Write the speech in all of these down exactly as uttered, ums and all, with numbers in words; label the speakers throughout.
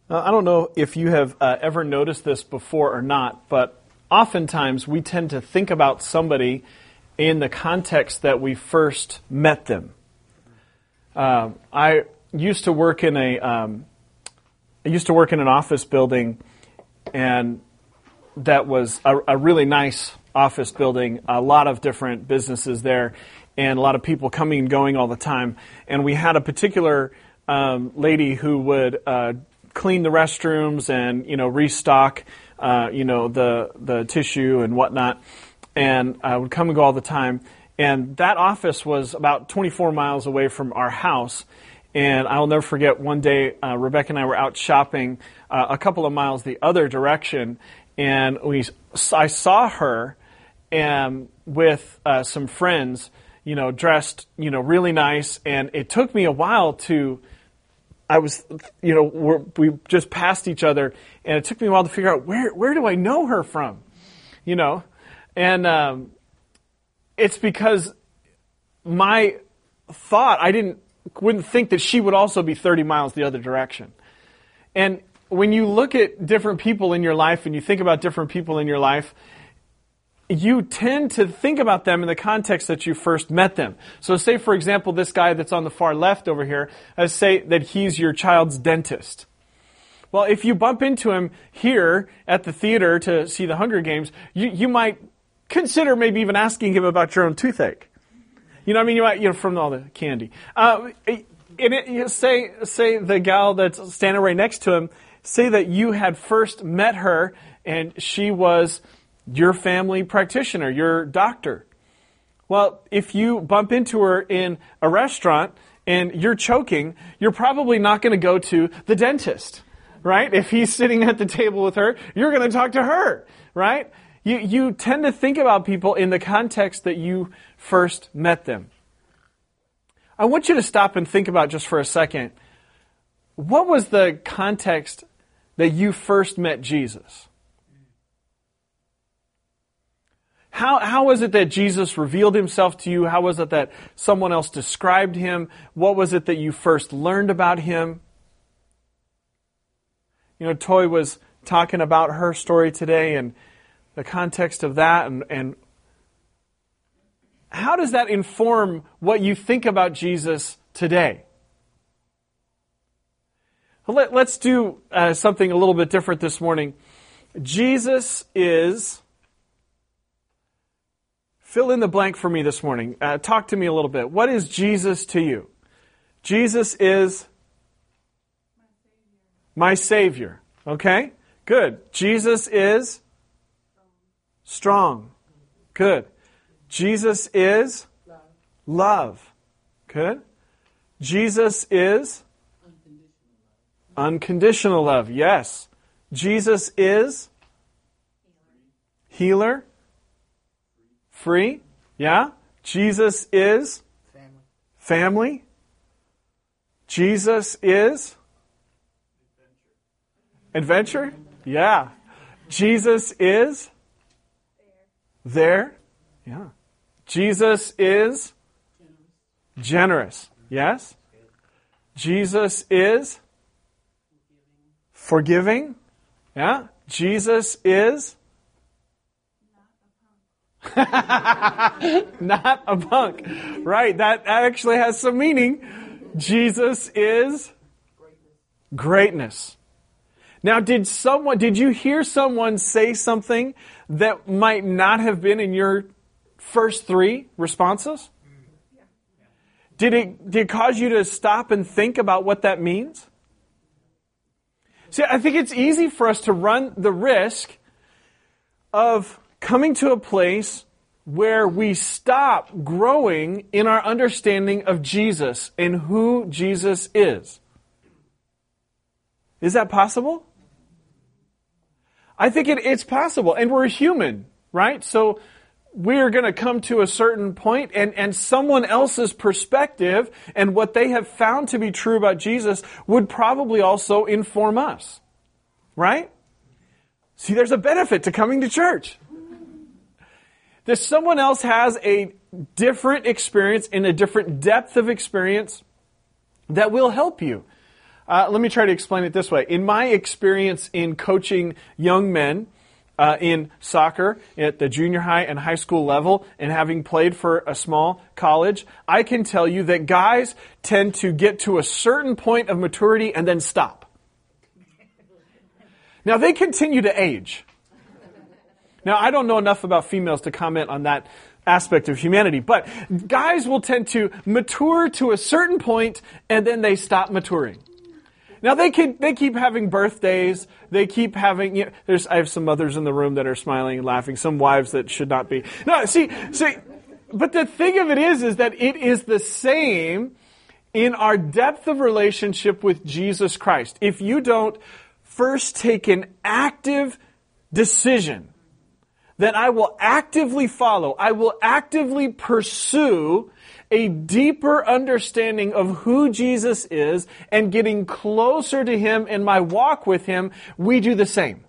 Speaker 1: Uh, I don't know if you have uh, ever noticed this before or not, but oftentimes we tend to think about somebody in the context that we first met them. Uh, I used to work in a um, I used to work in an office building, and that was a, a really nice office building. A lot of different businesses there, and a lot of people coming and going all the time. And we had a particular um, lady who would uh, clean the restrooms and, you know, restock, uh, you know, the the tissue and whatnot, and uh, would come and go all the time. And that office was about twenty-four miles away from our house. And I'll never forget one day, uh, Rebecca and I were out shopping uh, a couple of miles the other direction, and we I saw her and with uh, some friends, you know, dressed, you know, really nice. And it took me a while to. I was, you know, we're, we just passed each other, and it took me a while to figure out where where do I know her from, you know, and um, it's because my thought I didn't wouldn't think that she would also be thirty miles the other direction, and when you look at different people in your life and you think about different people in your life, you tend to think about them in the context that you first met them. So say, for example, this guy that's on the far left over here, let's say that he's your child's dentist. Well, if you bump into him here at the theater to see the Hunger Games, you, you might consider maybe even asking him about your own toothache. You know what I mean? You might, you know, from all the candy. Uh, and it, you say, say the gal that's standing right next to him, say that you had first met her and she was your family practitioner, your doctor. Well, if you bump into her in a restaurant and you're choking, you're probably not going to go to the dentist, right? If he's sitting at the table with her, you're going to talk to her, right? You, you tend to think about people in the context that you first met them. I want you to stop and think about just for a second, what was the context that you first met Jesus? How how was it that Jesus revealed himself to you? How was it that someone else described him? What was it that you first learned about him? You know, Toy was talking about her story today and the context of that, and, and how does that inform what you think about Jesus today? Well, let, let's do uh, something a little bit different this morning. Jesus is... Fill in the blank for me this morning. Uh, talk to me a little bit. What is Jesus to you? Jesus is my Savior. Okay? Good. Jesus is strong. Good. Jesus is love. Good. Jesus is unconditional love. Yes. Jesus is healer. Free? Yeah? Jesus is? Family. Family? Jesus is? Adventure. Adventure? Yeah. Jesus is? There. There? Yeah. Jesus is? Generous. Generous. Yes? Jesus is? Forgiving. Yeah. Jesus is? Not a punk. Right, that actually has some meaning. Jesus is greatness. Now, did someone, did you hear someone say something that might not have been in your first three responses? Did it, did it cause you to stop and think about what that means? See, I think it's easy for us to run the risk of coming to a place where we stop growing in our understanding of Jesus and who Jesus is. Is that possible? I think it, it's possible. And we're human, right? So we're going to come to a certain point and, and someone else's perspective and what they have found to be true about Jesus would probably also inform us, right? See, there's a benefit to coming to church. That someone else has a different experience and a different depth of experience that will help you. Uh, let me try to explain it this way. In my experience in coaching young men uh, in soccer at the junior high and high school level, and having played for a small college, I can tell you that guys tend to get to a certain point of maturity and then stop. Now, they continue to age. Now, I don't know enough about females to comment on that aspect of humanity, but guys will tend to mature to a certain point and then they stop maturing. Now, they can, they keep having birthdays, they keep having, you know, there's, I have some mothers in the room that are smiling and laughing, some wives that should not be. No, see, see, but the thing of it is, is that it is the same in our depth of relationship with Jesus Christ. If you don't first take an active decision that I will actively follow, I will actively pursue a deeper understanding of who Jesus is and getting closer to Him in my walk with Him, we do the same.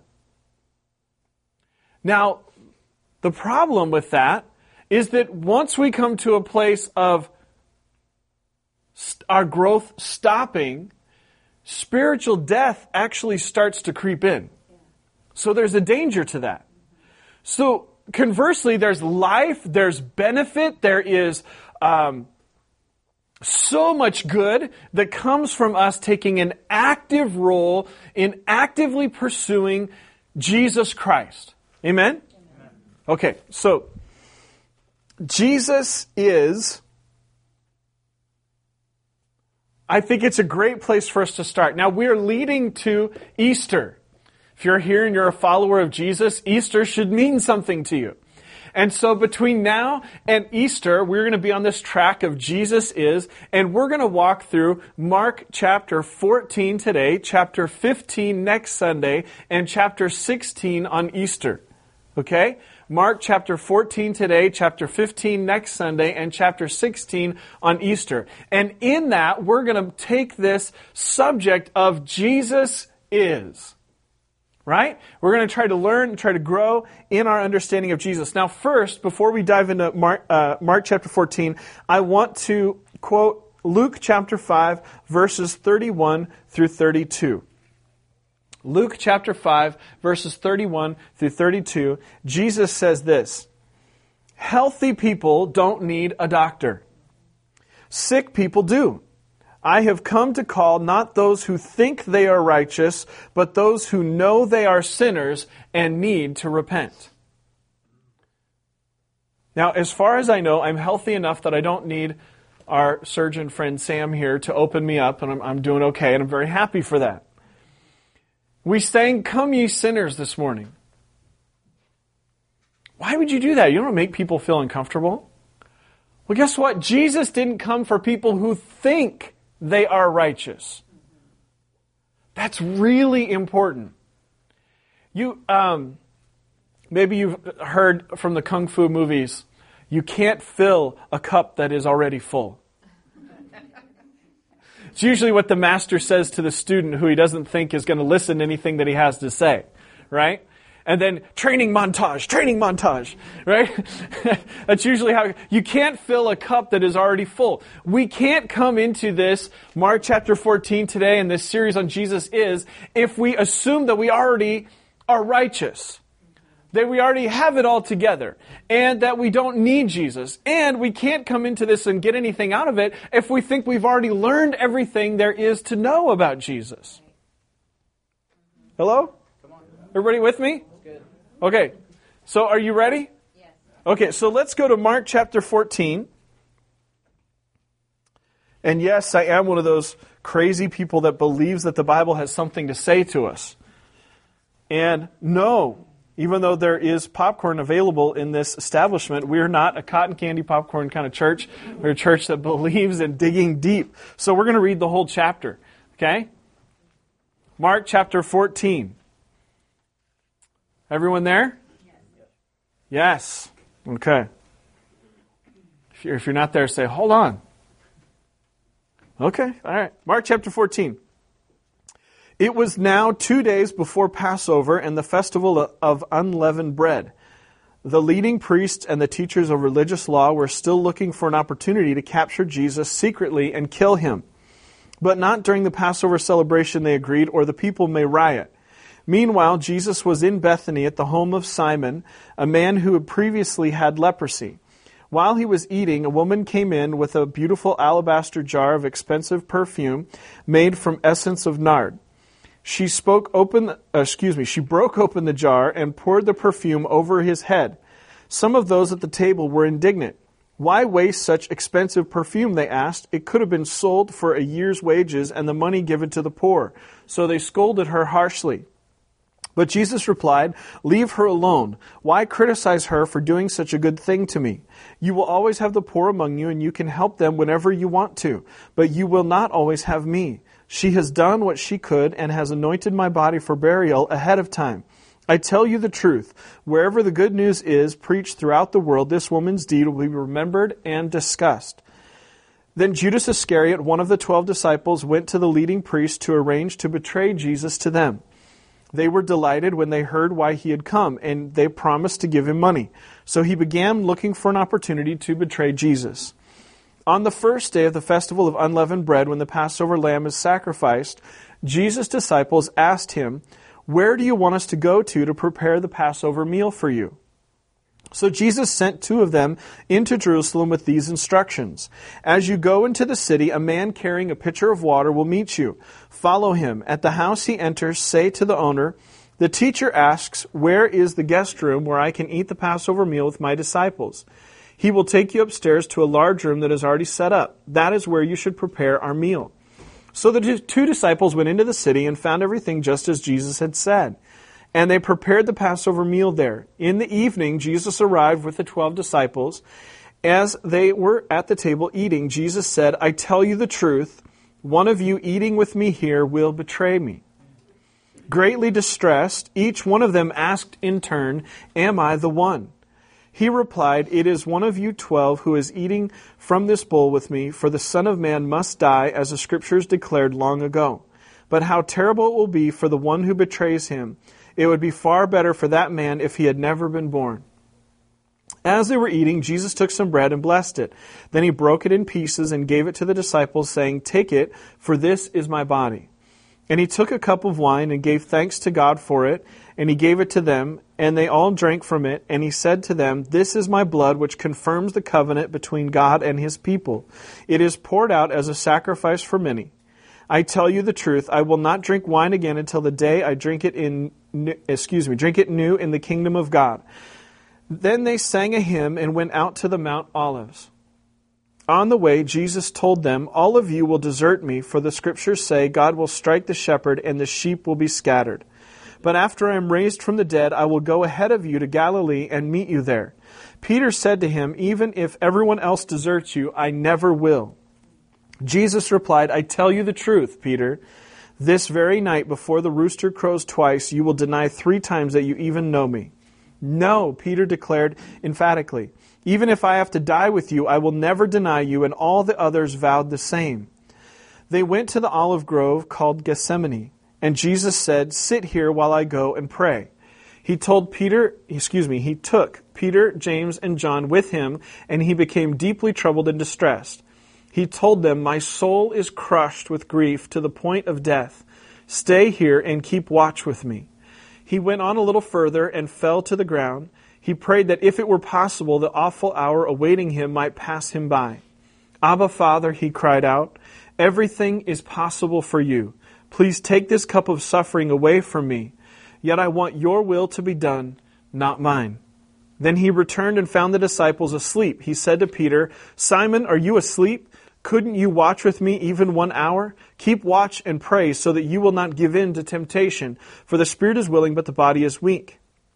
Speaker 1: Now, the problem with that is that once we come to a place of st- our growth stopping, spiritual death actually starts to creep in. So there's a danger to that. So conversely, there's life, there's benefit, there is um, so much good that comes from us taking an active role in actively pursuing Jesus Christ. Amen? Amen. Okay, so Jesus is, I think it's a great place for us to start. Now, we're leading to Easter. If you're here and you're a follower of Jesus, Easter should mean something to you. And so between now and Easter, we're going to be on this track of Jesus is, and we're going to walk through Mark chapter fourteen today, chapter fifteen next Sunday, and chapter sixteen on Easter. Okay? Mark chapter fourteen today, chapter fifteen next Sunday, and chapter sixteen on Easter. And in that, we're going to take this subject of Jesus is. Right? We're going to try to learn and try to grow in our understanding of Jesus. Now, first, before we dive into Mark, uh, Mark chapter fourteen, I want to quote Luke chapter five, verses thirty-one through thirty-two. Luke chapter five, verses thirty-one through thirty-two, Jesus says this: "Healthy people don't need a doctor. Sick people do. I have come to call not those who think they are righteous, but those who know they are sinners and need to repent." Now, as far as I know, I'm healthy enough that I don't need our surgeon friend Sam here to open me up, and I'm, I'm doing okay, and I'm very happy for that. We sang, "Come ye sinners," this morning. Why would you do that? You don't make people feel uncomfortable. Well, guess what? Jesus didn't come for people who think they are righteous. That's really important. You, um, maybe you've heard from the Kung Fu movies, you can't fill a cup that is already full. It's usually what the master says to the student who he doesn't think is going to listen to anything that he has to say, right? And then training montage, training montage, right? That's usually how, you can't fill a cup that is already full. We can't come into this Mark chapter fourteen today and this series on Jesus is if we assume that we already are righteous, that we already have it all together, and that we don't need Jesus. And we can't come into this and get anything out of it if we think we've already learned everything there is to know about Jesus. Hello? Everybody with me? Okay, so are you ready? Yes. Okay, so let's go to Mark chapter fourteen. And yes, I am one of those crazy people that believes that the Bible has something to say to us. And no, even though there is popcorn available in this establishment, we are not a cotton candy popcorn kind of church. We're a church that believes in digging deep. So we're going to read the whole chapter, okay? Mark chapter fourteen. Everyone there? Yes. Okay. If you're, if you're not there, say, hold on. Okay, all right. Mark chapter fourteen. "It was now two days before Passover and the festival of unleavened bread. The leading priests and the teachers of religious law were still looking for an opportunity to capture Jesus secretly and kill him. But not during the Passover celebration, they agreed, or the people may riot. Meanwhile, Jesus was in Bethany at the home of Simon, a man who had previously had leprosy. While he was eating, a woman came in with a beautiful alabaster jar of expensive perfume made from essence of nard. She spoke open, uh, excuse me, she broke open the jar and poured the perfume over his head. Some of those at the table were indignant. Why waste such expensive perfume, they asked. It could have been sold for a year's wages and the money given to the poor. So they scolded her harshly. But Jesus replied, "Leave her alone. Why criticize her for doing such a good thing to me? You will always have the poor among you, and you can help them whenever you want to. But you will not always have me. She has done what she could and has anointed my body for burial ahead of time. I tell you the truth. Wherever the good news is preached throughout the world, this woman's deed will be remembered and discussed." Then Judas Iscariot, one of the twelve disciples, went to the leading priests to arrange to betray Jesus to them. They were delighted when they heard why he had come, and they promised to give him money. So he began looking for an opportunity to betray Jesus. On the first day of the festival of unleavened bread, when the Passover lamb is sacrificed, Jesus' disciples asked him, "Where do you want us to go to to prepare the Passover meal for you?" So Jesus sent two of them into Jerusalem with these instructions. "As you go into the city, a man carrying a pitcher of water will meet you. Follow him. At the house he enters, say to the owner, 'The teacher asks, where is the guest room where I can eat the Passover meal with my disciples?' He will take you upstairs to a large room that is already set up. That is where you should prepare our meal." So the two disciples went into the city and found everything just as Jesus had said. And they prepared the Passover meal there. In the evening, Jesus arrived with the twelve disciples. As they were at the table eating, Jesus said, "I tell you the truth, one of you eating with me here will betray me." Greatly distressed, each one of them asked in turn, "Am I the one?" He replied, "It is one of you twelve who is eating from this bowl with me, for the Son of Man must die, as the Scriptures declared long ago. But how terrible it will be for the one who betrays him. It would be far better for that man if he had never been born." As they were eating, Jesus took some bread and blessed it. Then he broke it in pieces and gave it to the disciples, saying, "Take it, for this is my body." And he took a cup of wine and gave thanks to God for it, and he gave it to them, and they all drank from it. And he said to them, "This is my blood, which confirms the covenant between God and his people. It is poured out as a sacrifice for many. I tell you the truth, I will not drink wine again until the day I drink it in, excuse me, drink it new in the kingdom of God." Then they sang a hymn and went out to the Mount Olives. On the way, Jesus told them, "All of you will desert me, for the Scriptures say, God will strike the shepherd and the sheep will be scattered. But after I am raised from the dead, I will go ahead of you to Galilee and meet you there." Peter said to him, "Even if everyone else deserts you, I never will." Jesus replied, "I tell you the truth, Peter. This very night before the rooster crows twice, you will deny three times that you even know me." "No," Peter declared emphatically. "Even if I have to die with you, I will never deny you." And all the others vowed the same. They went to the olive grove called Gethsemane, and Jesus said, "Sit here while I go and pray." He told Peter, excuse me, he took Peter, James, and John with him, and he became deeply troubled and distressed. He told them, "My soul is crushed with grief to the point of death. Stay here and keep watch with me." He went on a little further and fell to the ground. He prayed that if it were possible, the awful hour awaiting him might pass him by. "Abba, Father," he cried out, "everything is possible for you. Please take this cup of suffering away from me. Yet I want your will to be done, not mine." Then he returned and found the disciples asleep. He said to Peter, "Simon, are you asleep? Couldn't you watch with me even one hour? Keep watch and pray so that you will not give in to temptation. For the spirit is willing, but the body is weak."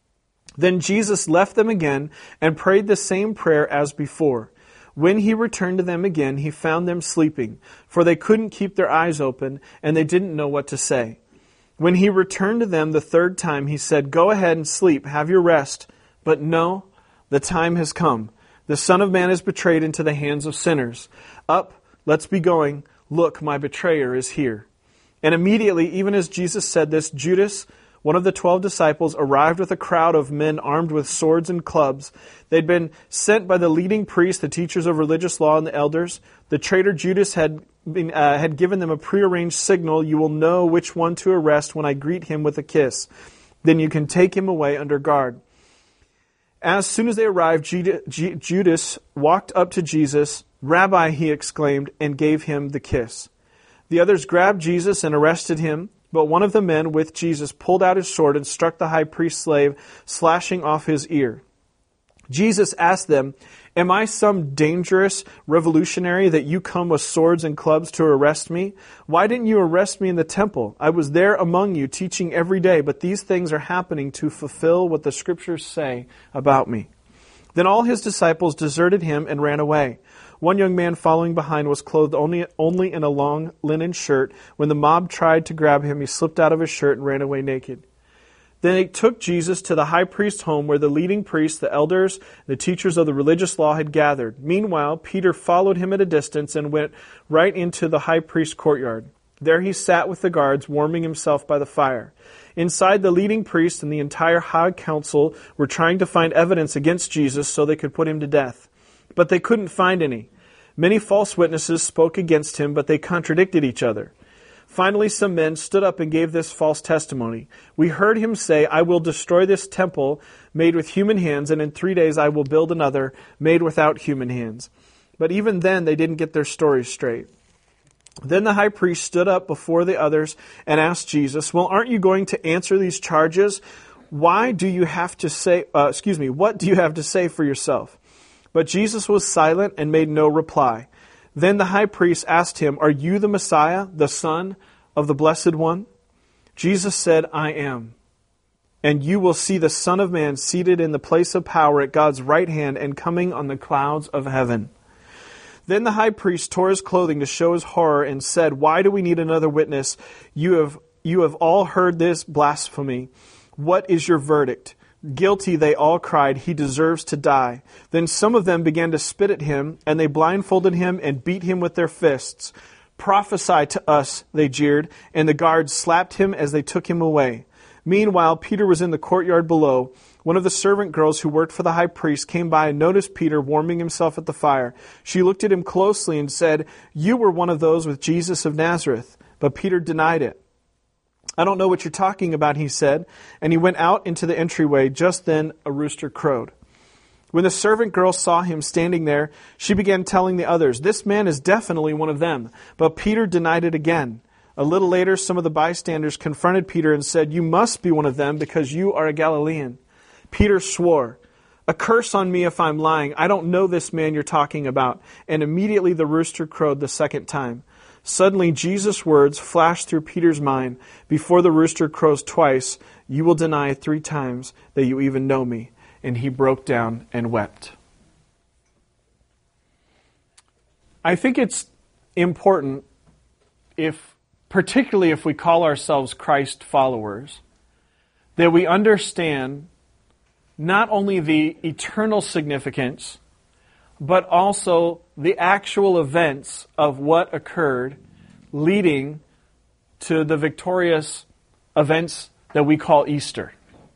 Speaker 1: Then Jesus left them again and prayed the same prayer as before. When he returned to them again, he found them sleeping, for they couldn't keep their eyes open, and they didn't know what to say. When he returned to them the third time, he said, "Go ahead and sleep, have your rest. But no, the time has come. The Son of Man is betrayed into the hands of sinners. Up, let's be going. Look, my betrayer is here." And immediately, even as Jesus said this, Judas, one of the twelve disciples, arrived with a crowd of men armed with swords and clubs. They'd been sent by the leading priests, the teachers of religious law, and the elders. The traitor Judas had been, uh, had given them a prearranged signal, you will know which one to arrest when I greet him with a kiss. Then you can take him away under guard. As soon as they arrived, Judas walked up to Jesus. Rabbi, he exclaimed, and gave him the kiss. The others grabbed Jesus and arrested him, but one of the men with Jesus pulled out his sword and struck the high priest's slave, slashing off his ear. Jesus asked them, Am I some dangerous revolutionary that you come with swords and clubs to arrest me? Why didn't you arrest me in the temple? I was there among you teaching every day, but these things are happening to fulfill what the Scriptures say about me. Then all his disciples deserted him and ran away. One young man following behind was clothed only, only in a long linen shirt. When the mob tried to grab him, he slipped out of his shirt and ran away naked. Then they took Jesus to the high priest's home where the leading priests, the elders, the teachers of the religious law had gathered. Meanwhile, Peter followed him at a distance and went right into the high priest's courtyard. There he sat with the guards, warming himself by the fire. Inside, the leading priest and the entire high council were trying to find evidence against Jesus so they could put him to death. But they couldn't find any. Many false witnesses spoke against him, but they contradicted each other. Finally, some men stood up and gave this false testimony. We heard him say, I will destroy this temple made with human hands, and in three days I will build another made without human hands. But even then, they didn't get their stories straight. Then the high priest stood up before the others and asked Jesus, Well, aren't you going to answer these charges? Why do you have to say, uh, excuse me, what do you have to say for yourself? But Jesus was silent and made no reply. Then the high priest asked him, Are you the Messiah, the Son of the Blessed One? Jesus said, I am. And you will see the Son of Man seated in the place of power at God's right hand and coming on the clouds of heaven. Then the high priest tore his clothing to show his horror and said, Why do we need another witness? You have, you have all heard this blasphemy. What is your verdict? Guilty, they all cried, he deserves to die. Then some of them began to spit at him, and they blindfolded him and beat him with their fists. Prophesy to us, they jeered, and the guards slapped him as they took him away. Meanwhile, Peter was in the courtyard below. One of the servant girls who worked for the high priest came by and noticed Peter warming himself at the fire. She looked at him closely and said, You were one of those with Jesus of Nazareth. But Peter denied it. I don't know what you're talking about, he said, and he went out into the entryway. Just then a rooster crowed. When the servant girl saw him standing there, she began telling the others, This man is definitely one of them. But Peter denied it again. A little later, some of the bystanders confronted Peter and said, You must be one of them because you are a Galilean. Peter swore, A curse on me if I'm lying. I don't know this man you're talking about. And immediately the rooster crowed the second time. Suddenly, Jesus' words flashed through Peter's mind. Before the rooster crows twice, you will deny three times that you even know me. And he broke down and wept. I think it's important, if, particularly if we call ourselves Christ followers, that we understand not only the eternal significance, but also the actual events of what occurred leading to the victorious events that we call Easter.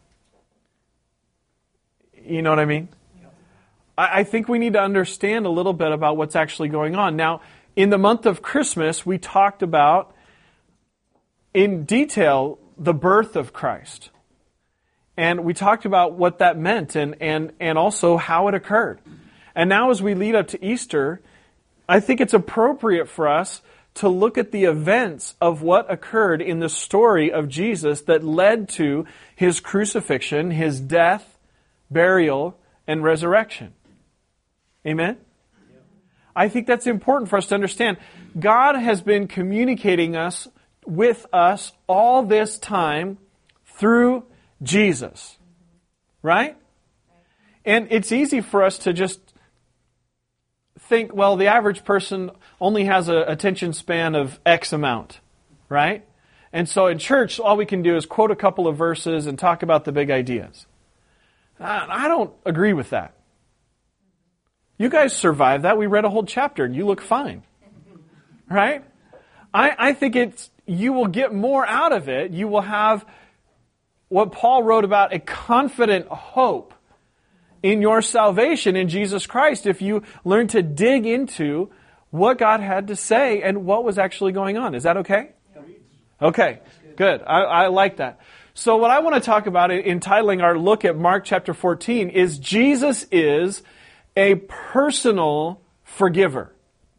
Speaker 1: You know what I mean? I think we need to understand a little bit about what's actually going on. Now, in the month of Christmas, we talked about in detail the birth of Christ. And we talked about what that meant and, and, and also how it occurred. And now as we lead up to Easter, I think it's appropriate for us to look at the events of what occurred in the story of Jesus that led to his crucifixion, his death, burial, and resurrection. Amen? I think that's important for us to understand. God has been communicating us with us all this time through Jesus. Right? And it's easy for us to just think, well, the average person only has an attention span of X amount, right? And so in church, all we can do is quote a couple of verses and talk about the big ideas. I don't agree with that. You guys survived that. We read a whole chapter and you look fine, right? I, I think it's, you will get more out of it. You will have what Paul wrote about, a confident hope in your salvation in Jesus Christ, if you learn to dig into what God had to say and what was actually going on. Is that okay? Okay, good. I, I like that. So what I want to talk about in titling our look at Mark chapter fourteen is Jesus is a personal forgiver.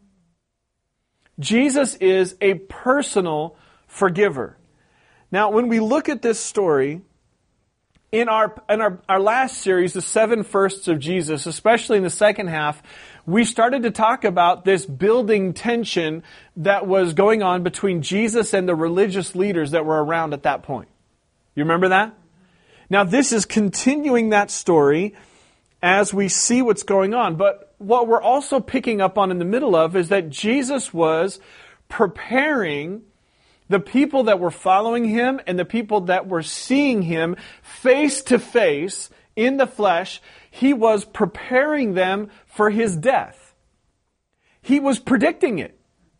Speaker 1: Jesus is a personal forgiver. Now, when we look at this story, in our in our, our last series, the seven firsts of Jesus, especially in the second half, we started to talk about this building tension that was going on between Jesus and the religious leaders that were around at that point. You remember that? Now, this is continuing that story as we see what's going on. But what we're also picking up on in the middle of is that Jesus was preparing the people that were following him and the people that were seeing him face to face in the flesh. He was preparing them for his death. He was predicting it.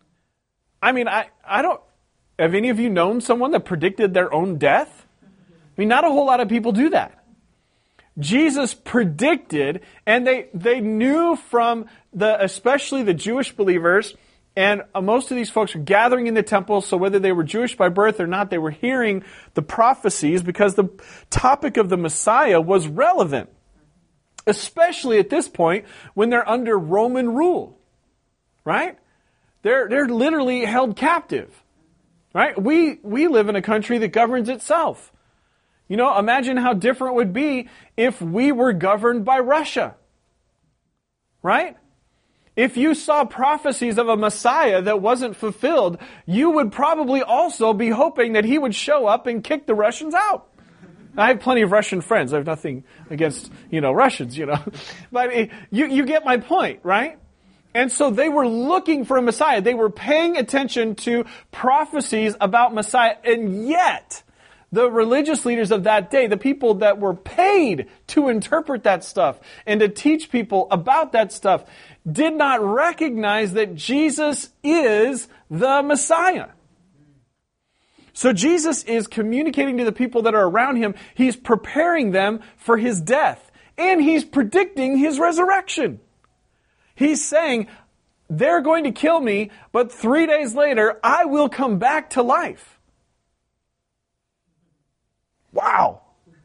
Speaker 1: I mean, I, I don't, have any of you known someone that predicted their own death? I mean, not a whole lot of people do that. Jesus predicted, and they, they knew from the, especially the Jewish believers, and most of these folks were gathering in the temple, so whether they were Jewish by birth or not, they were hearing the prophecies because the topic of the Messiah was relevant. Especially at this point when they're under Roman rule. Right? They're, they're literally held captive. Right? We, we live in a country that governs itself. You know, imagine how different it would be if we were governed by Russia. Right? If you saw prophecies of a Messiah that wasn't fulfilled, you would probably also be hoping that he would show up and kick the Russians out. I have plenty of Russian friends. I have nothing against, you know, Russians, you know. But you, you get my point, right? And so they were looking for a Messiah. They were paying attention to prophecies about Messiah. And yet, the religious leaders of that day, the people that were paid to interpret that stuff and to teach people about that stuff, did not recognize that Jesus is the Messiah. So Jesus is communicating to the people that are around him. He's preparing them for his death. And he's predicting his resurrection. He's saying, they're going to kill me, but three days later, I will come back to life. Wow.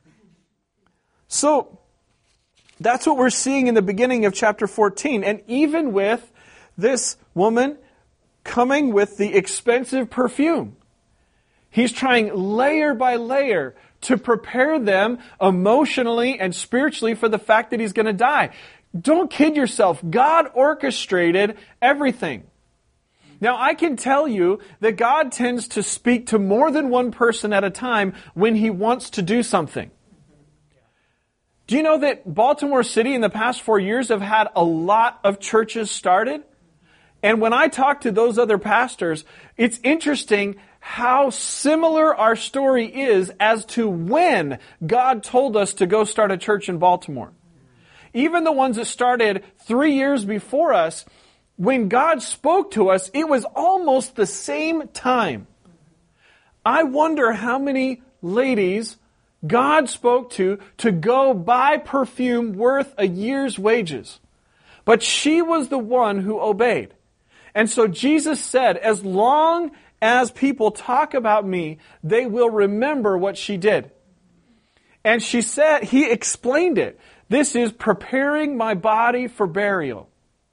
Speaker 1: So, that's what we're seeing in the beginning of chapter fourteen. And even with this woman coming with the expensive perfume, he's trying layer by layer to prepare them emotionally and spiritually for the fact that he's going to die. Don't kid yourself. God orchestrated everything. Now, I can tell you that God tends to speak to more than one person at a time when he wants to do something. Do you know that Baltimore City in the past four years have had a lot of churches started? And when I talk to those other pastors, it's interesting how similar our story is as to when God told us to go start a church in Baltimore. Even the ones that started three years before us, when God spoke to us, it was almost the same time. I wonder how many ladies God spoke to to go buy perfume worth a year's wages. But she was the one who obeyed. And so Jesus said, as long as people talk about me, they will remember what she did. And she said, he explained it. This is preparing my body for burial.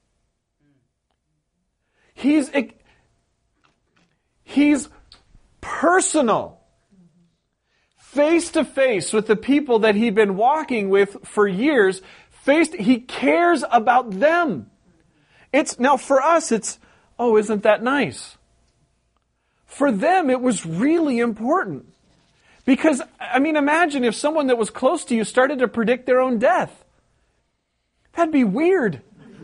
Speaker 1: He's, he's personal. Face to face with the people that he'd been walking with for years. Face to, he cares about them. It's, now for us, it's, oh, isn't that nice? For them, it was really important. Because, I mean, imagine if someone that was close to you started to predict their own death. That'd be weird.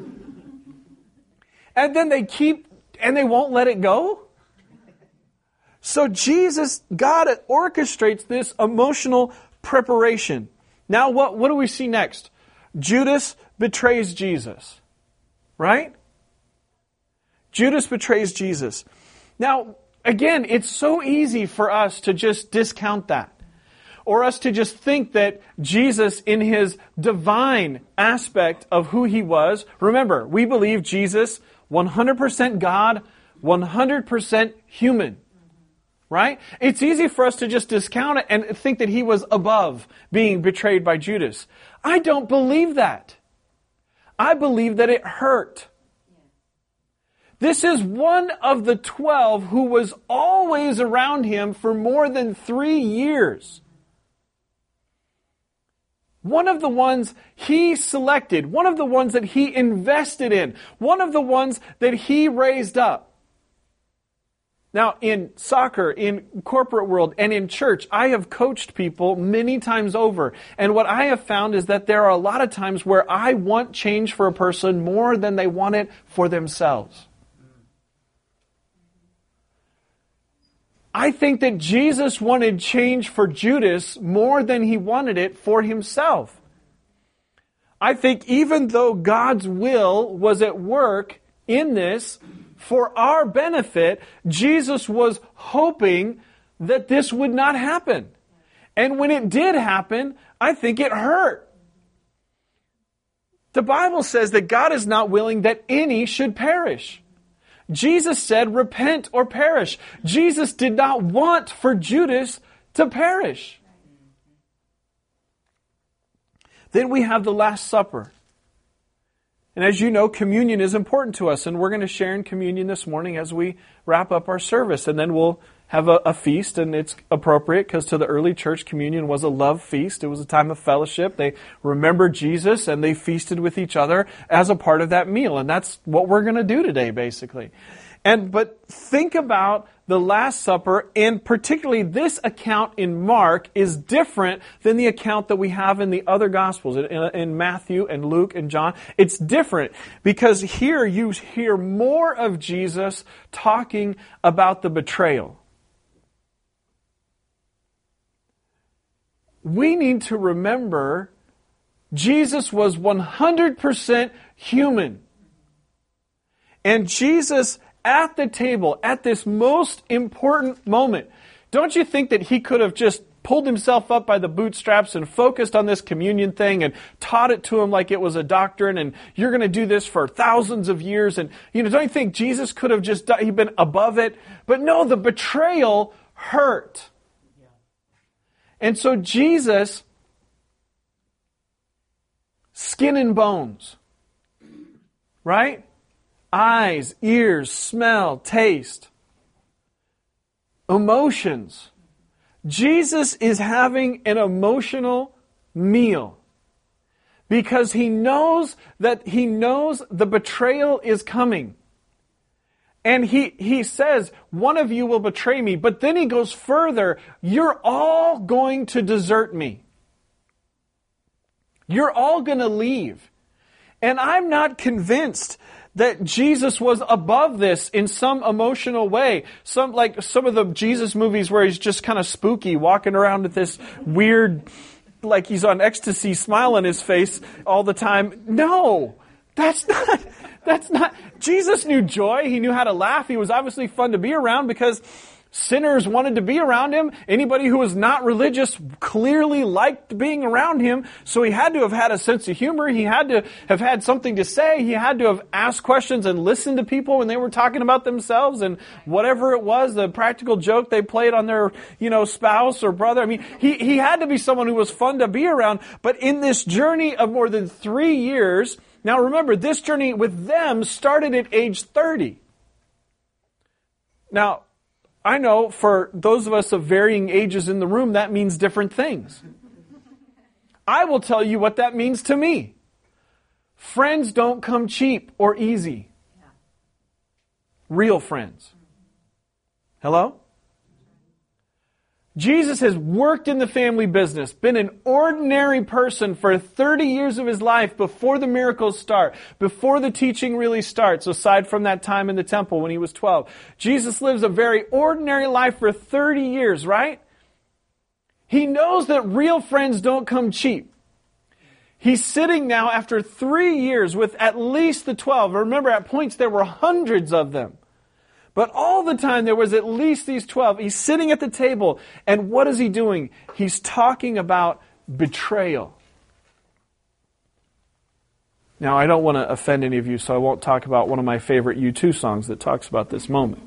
Speaker 1: And then they keep, and they won't let it go? So Jesus, God orchestrates this emotional preparation. Now what, what do we see next? Judas betrays Jesus. Right? Judas betrays Jesus. Now, again, it's so easy for us to just discount that. Or us to just think that Jesus, in his divine aspect of who he was, remember, we believe Jesus one hundred percent God, one hundred percent human. Right? It's easy for us to just discount it and think that he was above being betrayed by Judas. I don't believe that. I believe that it hurt. This is one of the twelve who was always around him for more than three years. One of the ones he selected, one of the ones that he invested in, one of the ones that he raised up. Now, in soccer, in corporate world, and in church, I have coached people many times over. And what I have found is that there are a lot of times where I want change for a person more than they want it for themselves. I think that Jesus wanted change for Judas more than he wanted it for himself. I think even though God's will was at work in this, for our benefit, Jesus was hoping that this would not happen. And when it did happen, I think it hurt. The Bible says that God is not willing that any should perish. Jesus said, repent or perish. Jesus did not want for Judas to perish. Then we have the Last Supper. And as you know, communion is important to us, and we're going to share in communion this morning as we wrap up our service. And then we'll have a, a feast, and it's appropriate because to the early church, communion was a love feast. It was a time of fellowship. They remembered Jesus, and they feasted with each other as a part of that meal. And that's what we're going to do today, basically. And but think about the Last Supper, and particularly this account in Mark is different than the account that we have in the other Gospels, in, in Matthew and Luke and John. It's different because here you hear more of Jesus talking about the betrayal. We need to remember Jesus was one hundred percent human. And Jesus, at the table, at this most important moment, don't you think that he could have just pulled himself up by the bootstraps and focused on this communion thing and taught it to him like it was a doctrine, and you're going to do this for thousands of years? And, you know, don't you think Jesus could have just done, he'd been above it? But no, the betrayal hurt. And so Jesus, skin and bones, right? Eyes, ears, smell, taste, emotions. Jesus is having an emotional meal because he knows that he knows the betrayal is coming. And he, he says, one of you will betray me. But then he goes further, you're all going to desert me. You're all going to leave. And I'm not convinced that Jesus was above this in some emotional way. Some, like some of the Jesus movies where he's just kind of spooky, walking around with this weird, like he's on ecstasy smile on his face all the time. No, that's not, that's not. Jesus knew joy. He knew how to laugh. He was obviously fun to be around because sinners wanted to be around him. Anybody who was not religious clearly liked being around him. So he had to have had a sense of humor. He had to have had something to say. He had to have asked questions and listened to people when they were talking about themselves and whatever it was, the practical joke they played on their, you know, spouse or brother. I mean, he, he had to be someone who was fun to be around. But in this journey of more than three years, now remember, this journey with them started at age thirty. Now, I know for those of us of varying ages in the room, that means different things. I will tell you what that means to me. Friends don't come cheap or easy. Real friends. Hello? Jesus has worked in the family business, been an ordinary person for thirty years of his life before the miracles start, before the teaching really starts, aside from that time in the temple when he was twelve. Jesus lives a very ordinary life for thirty years, right? He knows that real friends don't come cheap. He's sitting now after three years with at least the twelve. Remember, at points there were hundreds of them. But all the time there was at least these twelve. He's sitting at the table, and what is he doing? He's talking about betrayal. Now, I don't want to offend any of you, so I won't talk about one of my favorite U two songs that talks about this moment.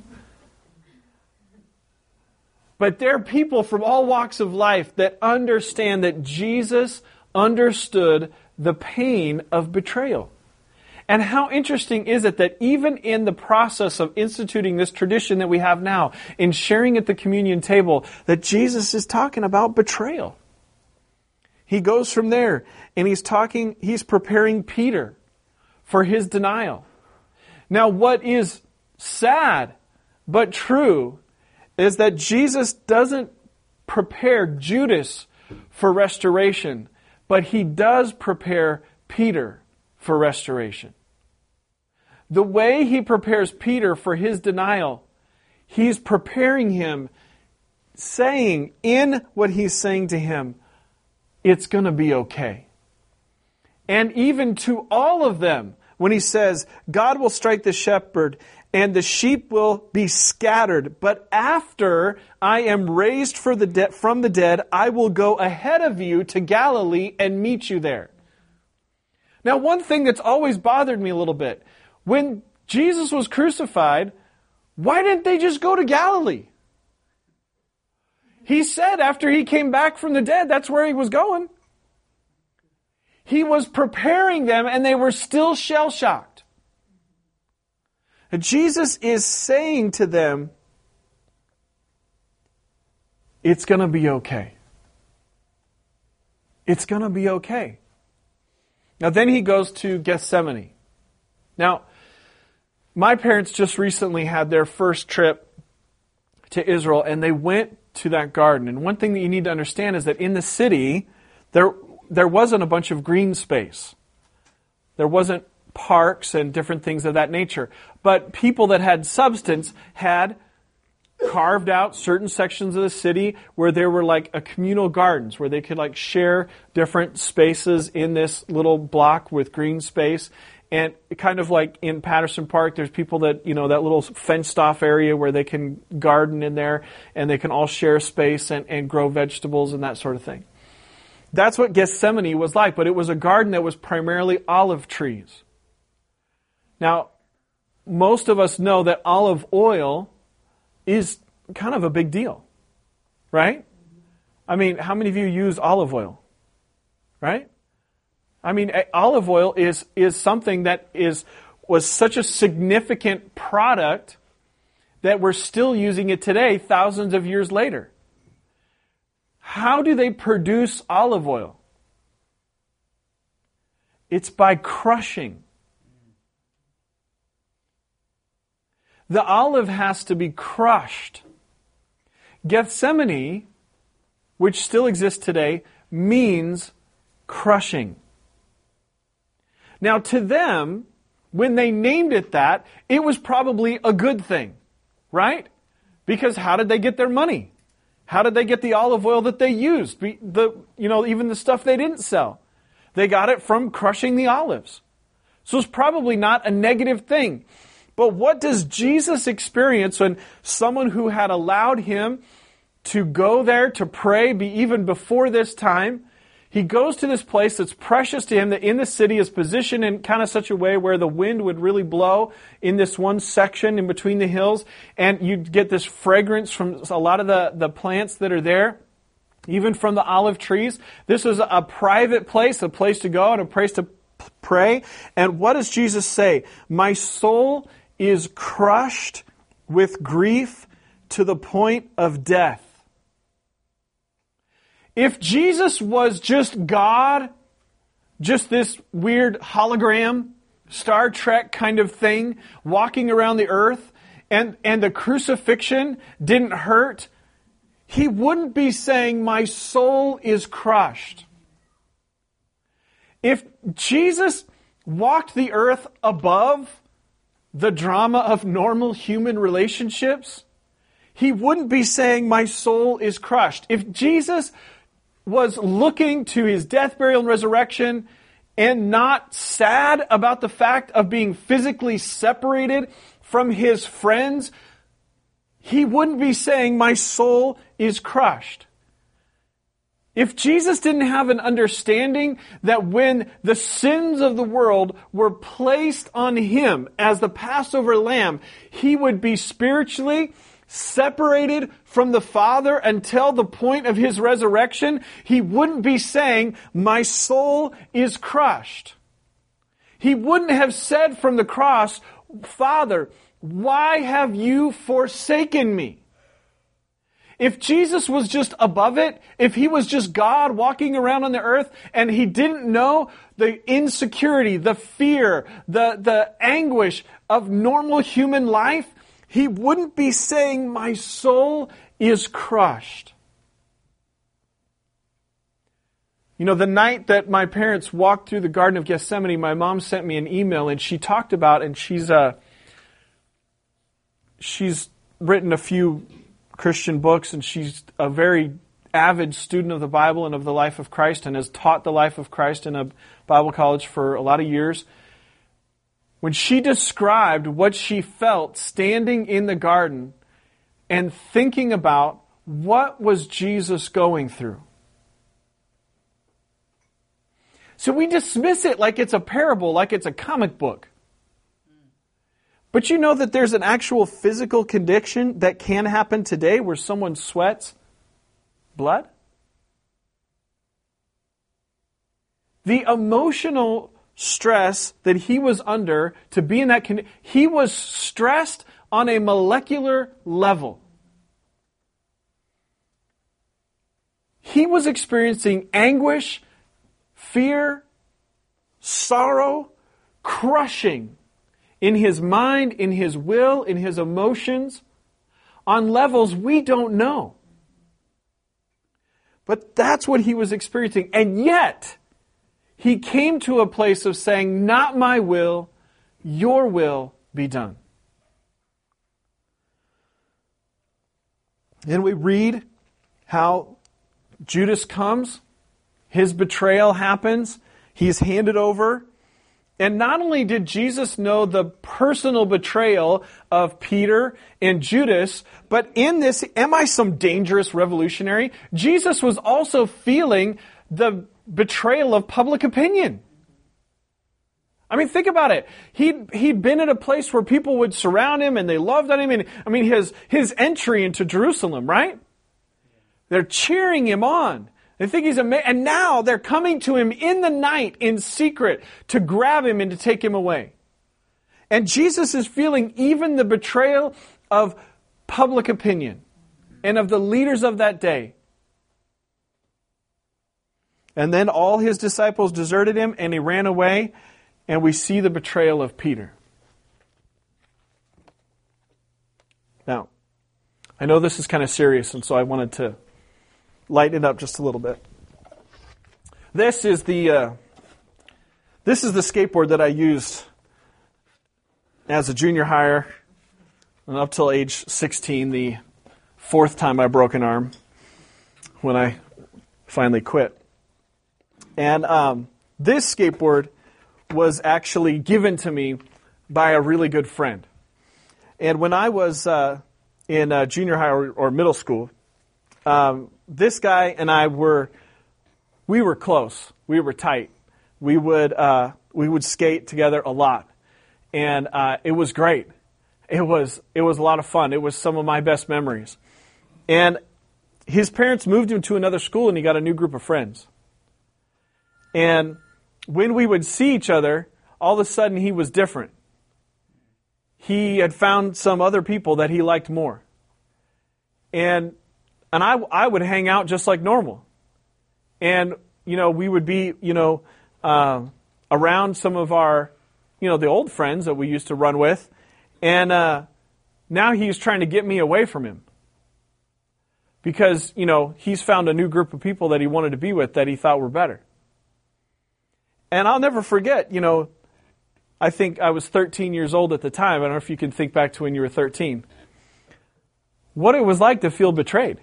Speaker 1: But there are people from all walks of life that understand that Jesus understood the pain of betrayal. And how interesting is it that even in the process of instituting this tradition that we have now, in sharing at the communion table, that Jesus is talking about betrayal. He goes from there and he's talking, he's preparing Peter for his denial. Now, what is sad but true is that Jesus doesn't prepare Judas for restoration, but he does prepare Peter for restoration. The way he prepares Peter for his denial, he's preparing him, saying in what he's saying to him, it's going to be okay. And even to all of them, when he says, God will strike the shepherd and the sheep will be scattered, but after I am raised for the de- from the dead, I will go ahead of you to Galilee and meet you there. Now, one thing that's always bothered me a little bit, when Jesus was crucified, why didn't they just go to Galilee? He said after he came back from the dead, that's where he was going. He was preparing them and they were still shell-shocked. And Jesus is saying to them, it's going to be okay. It's going to be okay. Now then he goes to Gethsemane. Now, my parents just recently had their first trip to Israel and they went to that garden. And one thing that you need to understand is that in the city, there there wasn't a bunch of green space. There wasn't parks and different things of that nature. But people that had substance had carved out certain sections of the city where there were like a communal gardens where they could like share different spaces in this little block with green space. And kind of like in Patterson Park, there's people that, you know, that little fenced off area where they can garden in there and they can all share space and, and grow vegetables and that sort of thing. That's what Gethsemane was like, but it was a garden that was primarily olive trees. Now, most of us know that olive oil is kind of a big deal, right? I mean, how many of you use olive oil, right? I mean, olive oil is is something that is was such a significant product that we're still using it today, thousands of years later. How do they produce olive oil? It's by crushing. The olive has to be crushed. Gethsemane, which still exists today, means crushing. Now, to them, when they named it that, it was probably a good thing, right? Because how did they get their money? How did they get the olive oil that they used? The, you know, even the stuff they didn't sell. They got it from crushing the olives. So it's probably not a negative thing. But what does Jesus experience when someone who had allowed him to go there to pray, be even before this time, he goes to this place that's precious to him, that in the city is positioned in kind of such a way where the wind would really blow in this one section in between the hills, and you get this fragrance from a lot of the, the plants that are there, even from the olive trees. This is a private place, a place to go and a place to pray. And what does Jesus say? My soul is crushed with grief to the point of death. If Jesus was just God, just this weird hologram, Star Trek kind of thing, walking around the earth, and, and the crucifixion didn't hurt, he wouldn't be saying, my soul is crushed. If Jesus walked the earth above the drama of normal human relationships, he wouldn't be saying, my soul is crushed. If Jesus was looking to his death, burial, and resurrection and not sad about the fact of being physically separated from his friends, he wouldn't be saying, my soul is crushed. If Jesus didn't have an understanding that when the sins of the world were placed on Him as the Passover lamb, He would be spiritually separated from the Father until the point of His resurrection, He wouldn't be saying, my soul is crushed. He wouldn't have said from the cross, Father, why have you forsaken me? If Jesus was just above it, if He was just God walking around on the earth and He didn't know the insecurity, the fear, the, the anguish of normal human life, He wouldn't be saying, my soul is crushed. You know, the night that my parents walked through the Garden of Gethsemane, my mom sent me an email and she talked about, and she's uh, she's written a few Christian books, and she's a very avid student of the Bible and of the life of Christ, and has taught the life of Christ in a Bible college for a lot of years. When she described what she felt standing in the garden and thinking about what was Jesus going through. So we dismiss it like it's a parable, like it's a comic book. But you know that there's an actual physical condition that can happen today where someone sweats blood? The emotional stress that he was under to be in that condition, he was stressed on a molecular level. He was experiencing anguish, fear, sorrow, crushing in his mind, in his will, in his emotions, on levels we don't know. But that's what he was experiencing. And yet, he came to a place of saying, not my will, your will be done. And we read how Judas comes, his betrayal happens, he's handed over. And not only did Jesus know the personal betrayal of Peter and Judas, but in this, am I some dangerous revolutionary? Jesus was also feeling the betrayal of public opinion. I mean, think about it. He'd, he'd been at a place where people would surround him and they loved on him. And I mean, his, his entry into Jerusalem, right? They're cheering him on. They think he's amazing. And now they're coming to him in the night, in secret, to grab him and to take him away. And Jesus is feeling even the betrayal of public opinion and of the leaders of that day. And then all his disciples deserted him and he ran away. And we see the betrayal of Peter. Now, I know this is kind of serious, and so I wanted to lighten it up just a little bit. This is the uh, this is the skateboard that I used as a junior hire and up till age sixteen, the fourth time I broke an arm when I finally quit. And um, this skateboard was actually given to me by a really good friend. And when I was uh, in uh, junior high or, or middle school, um, this guy and I were, we were close. We were tight. We would uh, we would skate together a lot, and uh, it was great. It was it was a lot of fun. It was some of my best memories. And his parents moved him to another school, and he got a new group of friends. And when we would see each other, all of a sudden he was different. He had found some other people that he liked more. And and I, I would hang out just like normal. And, you know, we would be, you know, uh, around some of our, you know, the old friends that we used to run with. And uh, now he's trying to get me away from him. Because, you know, he's found a new group of people that he wanted to be with that he thought were better. And I'll never forget, you know, I think I was thirteen years old at the time. I don't know if you can think back to when you were thirteen. What it was like to feel betrayed.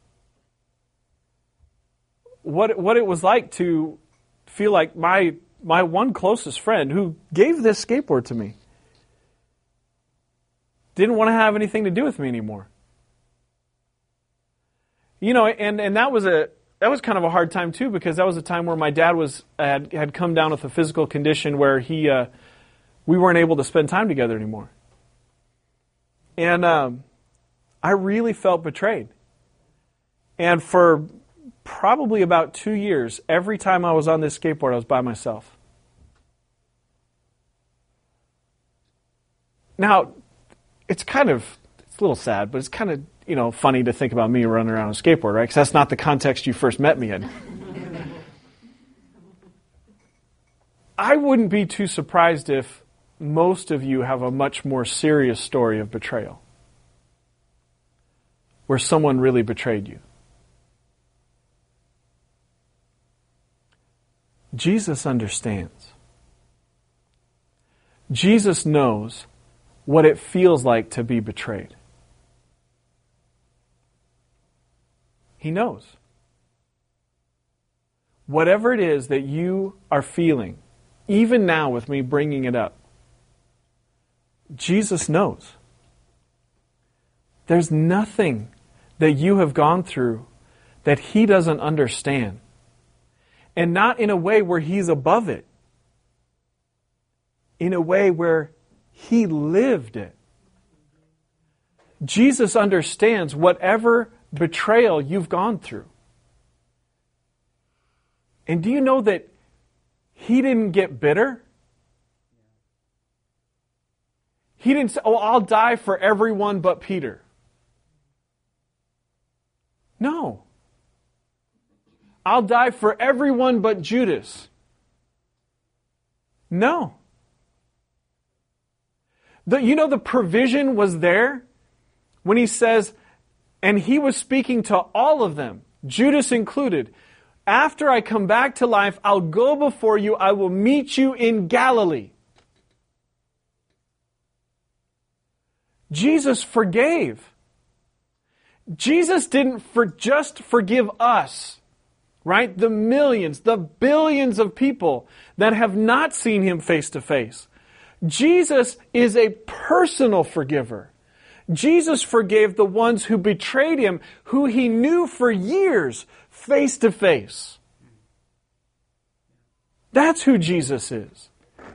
Speaker 1: What what it was like to feel like my my one closest friend who gave this skateboard to me didn't want to have anything to do with me anymore. You know, and, and that was a that was kind of a hard time too, because that was a time where my dad was had, had come down with a physical condition where he uh, we weren't able to spend time together anymore. And um, I really felt betrayed. And for probably about two years, every time I was on this skateboard, I was by myself. Now, it's kind of, it's a little sad, but it's kind of, you know, funny to think about me running around on a skateboard, right? Because that's not the context you first met me in. I wouldn't be too surprised if most of you have a much more serious story of betrayal, where someone really betrayed you. Jesus understands. Jesus knows what it feels like to be betrayed. He knows. Whatever it is that you are feeling, even now with me bringing it up, Jesus knows. There's nothing that you have gone through that He doesn't understand. And not in a way where He's above it. In a way where He lived it. Jesus understands whatever betrayal you've gone through. And do you know that He didn't get bitter? He didn't say, oh, I'll die for everyone but Peter. No. I'll die for everyone but Judas. No. The, you know, the provision was there when He says, and He was speaking to all of them, Judas included. After I come back to life, I'll go before you. I will meet you in Galilee. Jesus forgave. Jesus didn't for just forgive us. Right? The millions, the billions of people that have not seen Him face to face. Jesus is a personal forgiver. Jesus forgave the ones who betrayed Him, who He knew for years, face to face. That's who Jesus is.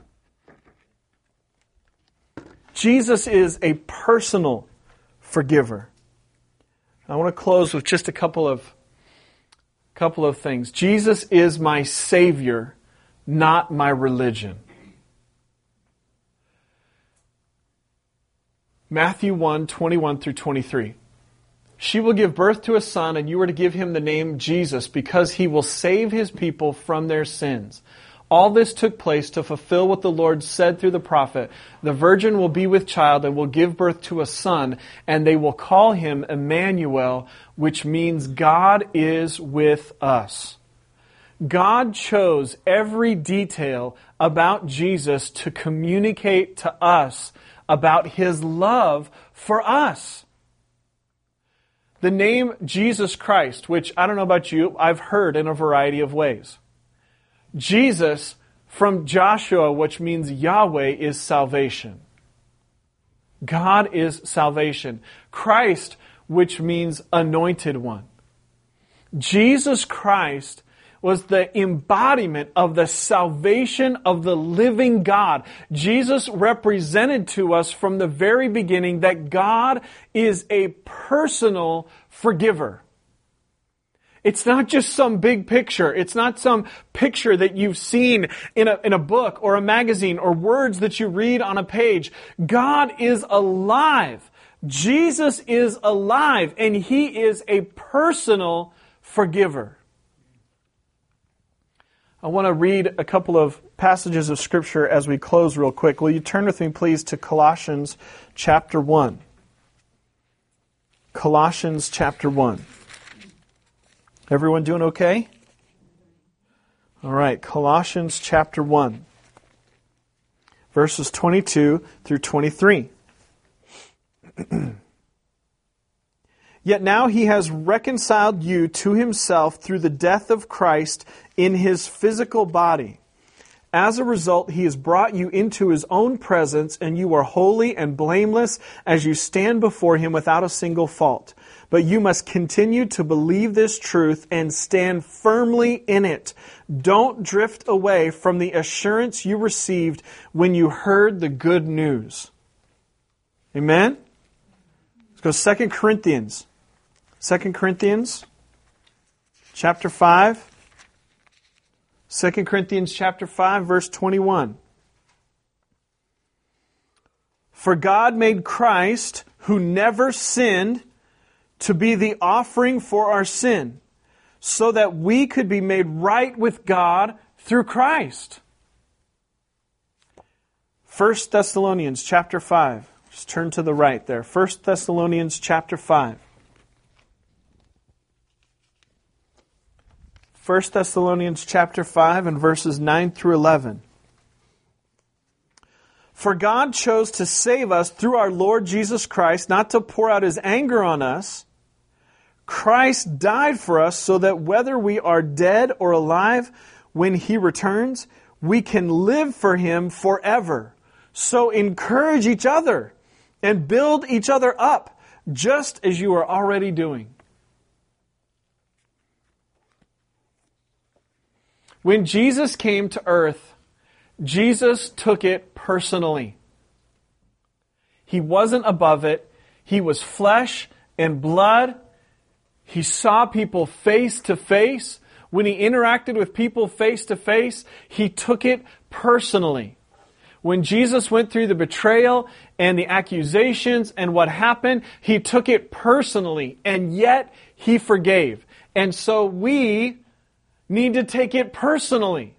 Speaker 1: Jesus is a personal forgiver. I want to close with just a couple of Couple of things. Jesus is my Savior, not my religion. Matthew one, twenty-one through twenty-three. She will give birth to a son, and you are to give him the name Jesus, because he will save his people from their sins. All this took place to fulfill what the Lord said through the prophet. The virgin will be with child and will give birth to a son, and they will call him Emmanuel, which means God is with us. God chose every detail about Jesus to communicate to us about His love for us. The name Jesus Christ, which I don't know about you, I've heard in a variety of ways. Jesus, from Joshua, which means Yahweh, is salvation. God is salvation. Christ, which means anointed one. Jesus Christ was the embodiment of the salvation of the living God. Jesus represented to us from the very beginning that God is a personal forgiver. It's not just some big picture. It's not some picture that you've seen in a, in a book or a magazine or words that you read on a page. God is alive. Jesus is alive, and He is a personal forgiver. I want to read a couple of passages of Scripture as we close real quick. Will you turn with me, please, to Colossians chapter one. Colossians chapter one. Everyone doing okay? All right, Colossians chapter one, verses twenty-two through twenty-three. Yet now He has reconciled you to Himself through the death of Christ in His physical body. As a result, He has brought you into His own presence, and you are holy and blameless as you stand before Him without a single fault. But you must continue to believe this truth and stand firmly in it. Don't drift away from the assurance you received when you heard the good news. Amen? Let's go Second Corinthians. Second Corinthians chapter five. Second Corinthians chapter five, verse twenty-one. For God made Christ, who never sinned, to be the offering for our sin, so that we could be made right with God through Christ. First Thessalonians chapter five. Just turn to the right there. First Thessalonians chapter five. First Thessalonians chapter five and verses nine through eleven. For God chose to save us through our Lord Jesus Christ, not to pour out His anger on us. Christ died for us so that whether we are dead or alive, when He returns, we can live for Him forever. So encourage each other and build each other up, just as you are already doing. When Jesus came to earth, Jesus took it personally. He wasn't above it. He was flesh and blood. He saw people face to face. When He interacted with people face to face, He took it personally. When Jesus went through the betrayal and the accusations and what happened, He took it personally, and yet He forgave. And so we need to take it personally.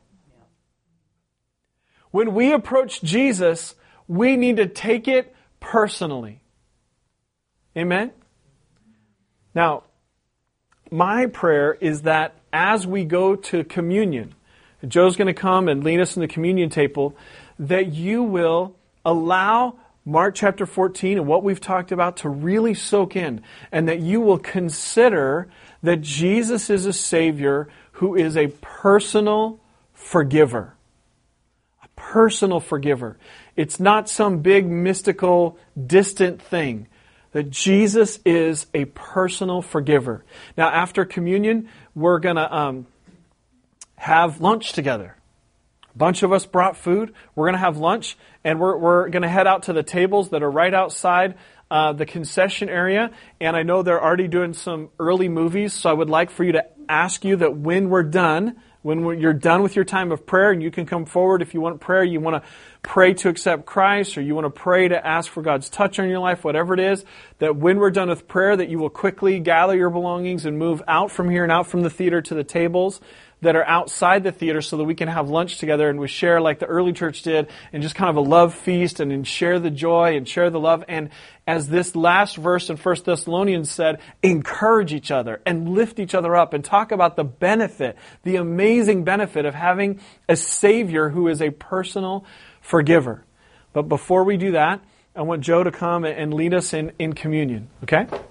Speaker 1: When we approach Jesus, we need to take it personally. Amen? Now, my prayer is that as we go to communion, Joe's going to come and lead us in the communion table, that you will allow Mark chapter fourteen and what we've talked about to really soak in, and that you will consider that Jesus is a Savior who is a personal forgiver. A personal forgiver. It's not some big, mystical, distant thing. That Jesus is a personal forgiver. Now, after communion, we're going to um, have lunch together. A bunch of us brought food. We're going to have lunch, and we're, we're going to head out to the tables that are right outside uh, the concession area. And I know they're already doing some early movies, so I would like for you to ask you that when we're done, when we're, you're done with your time of prayer, and you can come forward if you want prayer, you want to pray to accept Christ, or you want to pray to ask for God's touch on your life, whatever it is, that when we're done with prayer, that you will quickly gather your belongings and move out from here and out from the theater to the tables that are outside the theater so that we can have lunch together and we share like the early church did and just kind of a love feast and, and share the joy and share the love. And as this last verse in First Thessalonians said, encourage each other and lift each other up and talk about the benefit, the amazing benefit of having a Savior who is a personal forgiver. But before we do that, I want Joe to come and lead us in, in communion. Okay?